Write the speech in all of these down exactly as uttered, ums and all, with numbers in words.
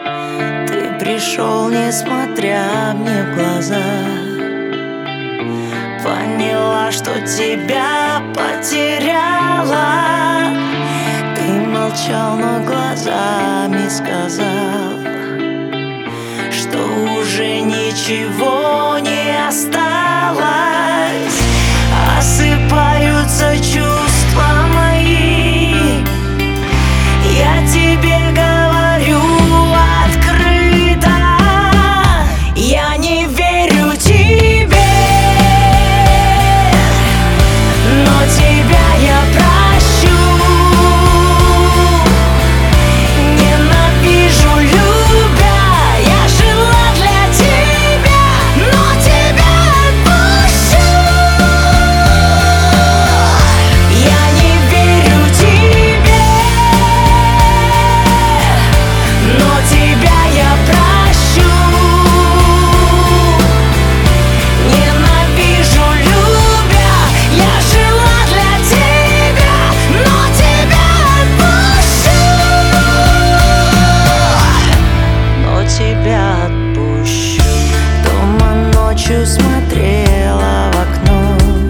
Ты пришел, несмотря мне в глаза. Поняла, что тебя потеряла. Ты молчал, но глазами сказал, что уже ничего не осталось. Осыпаются чувства мои, я тебе говорю открыто. Я не верю тебе, но тебя я прощу. Ненавижу, любя, я жила для тебя, но тебя отпущу. Я не верю тебе, но тебя я прощу. Ненавижу, любя, я жила для тебя, но тебя отпущу. Но тебя отпущу. Дома ночью смотрела в окно,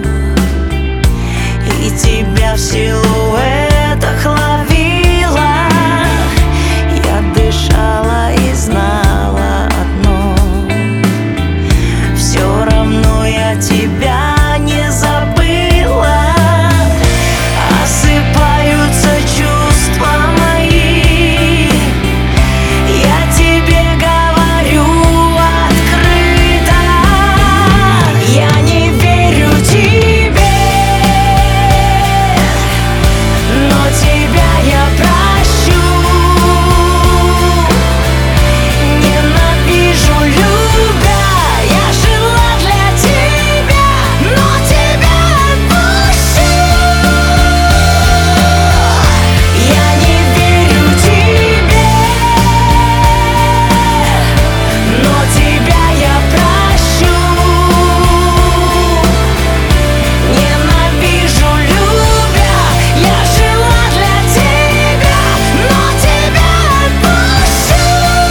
и тебя в силуэтах ловила. Я дышала и знала одно: все равно я тебя не забыла. Осыпаются чувства мои, я тебе говорю открыто. Я не верю тебе, но тебя я прощу. Ненавижу, любя, я жила для тебя, но тебя отпущу. Я не верю тебе, но тебя я прощу. Ненавижу, любя, я жила для тебя, но тебя отпущу.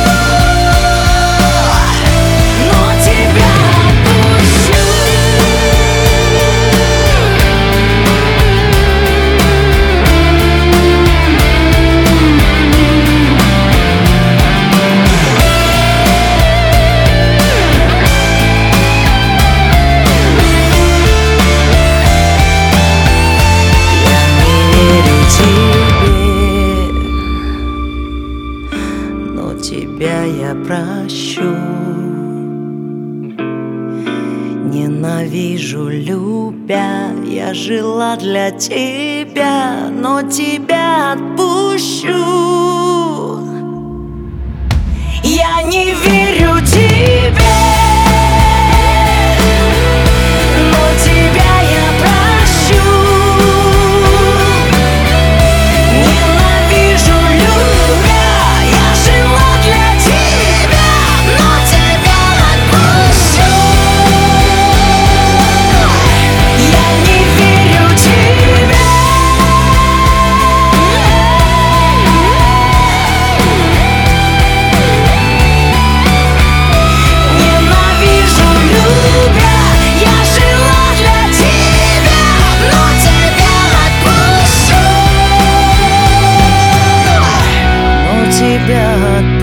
Но тебя отпущу. Я не верю тебе, но тебя я прощу. Ненавижу, любя, я жила для тебя, но тебя отпущу. Я не верю тебе, но тебя я прощу. Ненавижу, любя, я жила для тебя, но тебя отпущу. Я не верю тебе, ненавижу, любя, я жила для тебя, но тебя отпущу. Но тебя отпущу.